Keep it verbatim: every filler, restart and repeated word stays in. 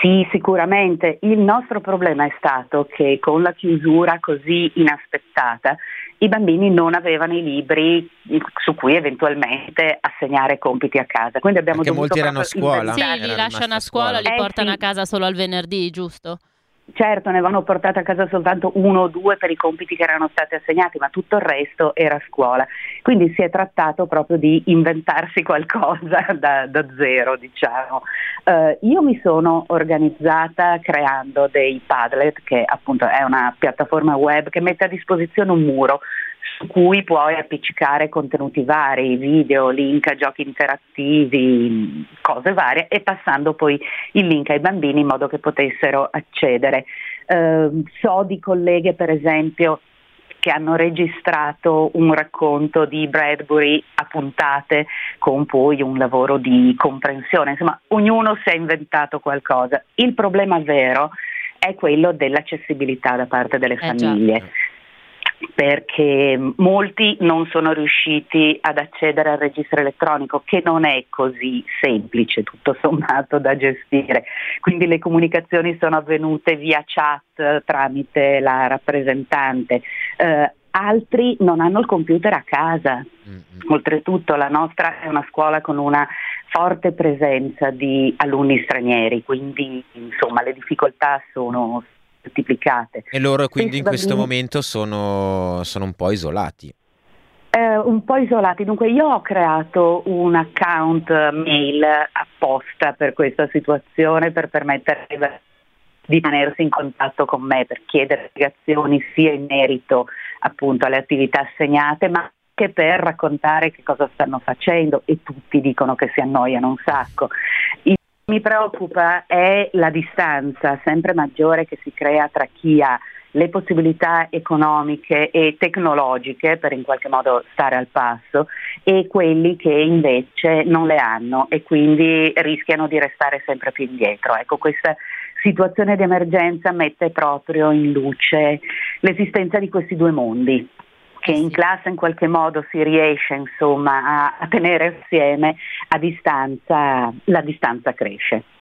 Sì, sicuramente. Il nostro problema è stato che con la chiusura così inaspettata i bambini non avevano i libri su cui eventualmente assegnare compiti a casa. Quindi abbiamo Perché dovuto molti erano a proprio scuola, Sì, inventare. li erano rimasti lasciano a a scuola, scuola. li Eh portano a sì, casa solo al venerdì, giusto? certo, ne avevano portato a casa soltanto uno o due per i compiti che erano stati assegnati, ma tutto il resto era a scuola. Quindi si è trattato proprio di inventarsi qualcosa da, da zero, diciamo. Eh, io mi sono organizzata creando dei Padlet, che appunto è una piattaforma web che mette a disposizione un muro su cui puoi appiccicare contenuti vari, video, link a giochi interattivi, cose varie, e passando poi il link ai bambini in modo che potessero accedere. Eh, so di colleghe, per esempio, che hanno registrato un racconto di Bradbury a puntate con poi un lavoro di comprensione. Insomma, ognuno si è inventato qualcosa. Il problema vero è quello dell'accessibilità da parte delle Eh già. famiglie, perché molti non sono riusciti ad accedere al registro elettronico, che non è così semplice tutto sommato da gestire, quindi le comunicazioni sono avvenute via chat tramite la rappresentante. Eh, altri non hanno il computer a casa. Mm-mm. Oltretutto la nostra è una scuola con una forte presenza di alunni stranieri, quindi insomma le difficoltà sono moltiplicate. E loro quindi Stessi in questo bambini momento sono, sono un po' isolati. eh, un po' isolati. Dunque io ho creato un account mail apposta per questa situazione, per permettere di tenersi in contatto con me, per chiedere spiegazioni sia in merito appunto alle attività assegnate, ma anche per raccontare che cosa stanno facendo, e tutti dicono che si annoiano un sacco. Il che mi preoccupa è la distanza sempre maggiore che si crea tra chi ha le possibilità economiche e tecnologiche per in qualche modo stare al passo e quelli che invece non le hanno e quindi rischiano di restare sempre più indietro. Ecco, questa situazione di emergenza mette proprio in luce l'esistenza di questi due mondi, che Eh in sì. classe in qualche modo si riesce insomma a, a tenere assieme, a distanza la distanza cresce.